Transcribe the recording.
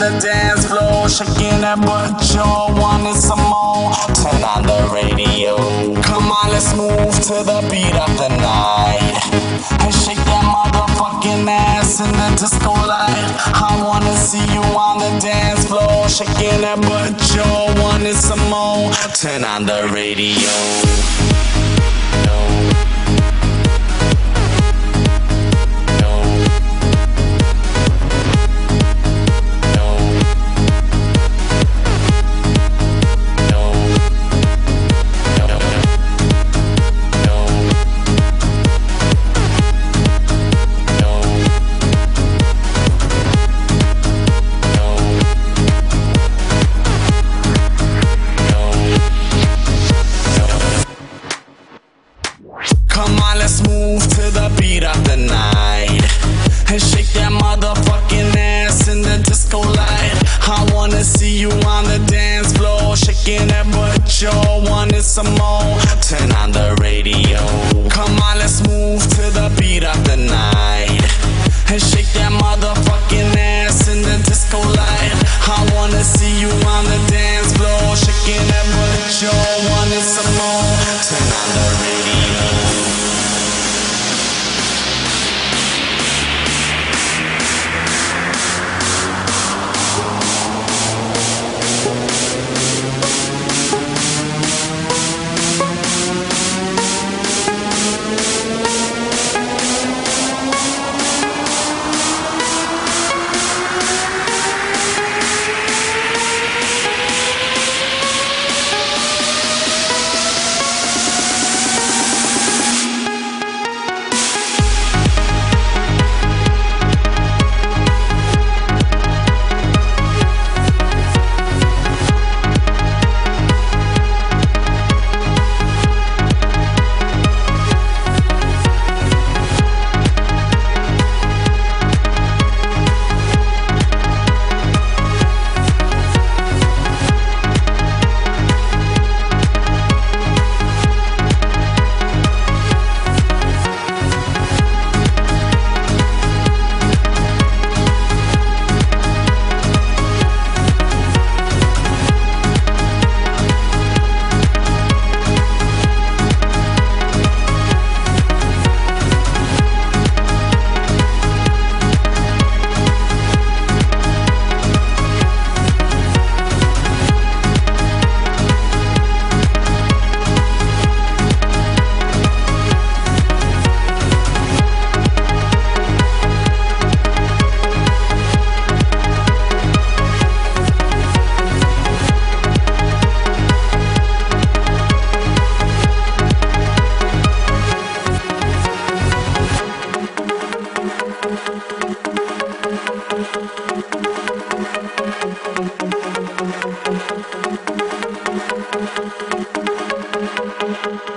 the dance floor, shaking that butt, you're wanting some more. Turn on the radio. Come on, let's move to the beat of the night and shake that motherfucking ass in the disco light. I wanna see you on the dance floor, shaking that butt, you're wanting some more. Turn on the radio. Come on, let's move to the beat of the night and shake that motherfucking ass in the disco light. I wanna see you on the dance floor, shaking that butt, you're wanting some more. Turn on the radio. Come on, let's move to the beat of the night and shake that motherfucking ass in the disco light. I wanna see you on the dance floor, shaking that butt, you're wanting some more. Turn on the radio. Thank you.